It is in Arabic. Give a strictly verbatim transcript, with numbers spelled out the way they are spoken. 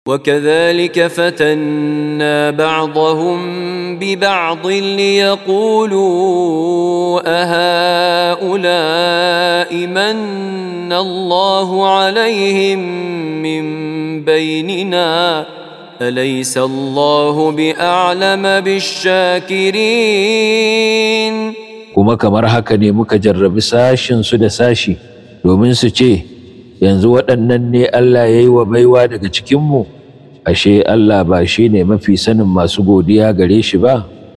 وكذلك فتنا بعضهم ببعض ليقولوا أهؤلاء من الله عليهم من بيننا أليس الله بأعلم بالشاكرين. kuma kamar haka ne muka jarrabi sashinsu da sashi domin su ce, yanzu waɗannan ne Allah ya yi wa baiwa daga cikinmu, ashe Allah ba shi ne mafi sanin masu godiya gare shi ba.